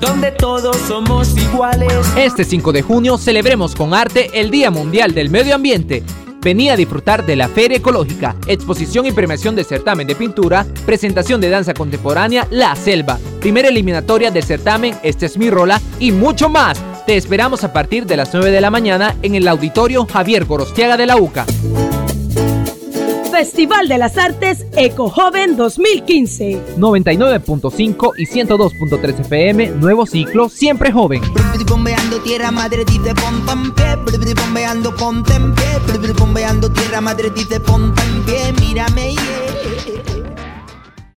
donde todos somos iguales. Este 5 de junio celebremos con arte el Día Mundial del Medio Ambiente. Vení a disfrutar de la Feria Ecológica, exposición y premiación de certamen de pintura, presentación de danza contemporánea La Selva, primera eliminatoria del certamen Esta es mi rola y mucho más. Te esperamos a partir de las 9 de la mañana en el Auditorio Javier Gorostiaga de la UCA. Festival de las Artes Ecojoven 2015. 99.5 y 102.3 FM, nuevo ciclo, siempre joven. Bombeando tierra madre dice ponte en pie, bombeando ponte en pie, bombeando tierra madre dice ponte en pie, mírame.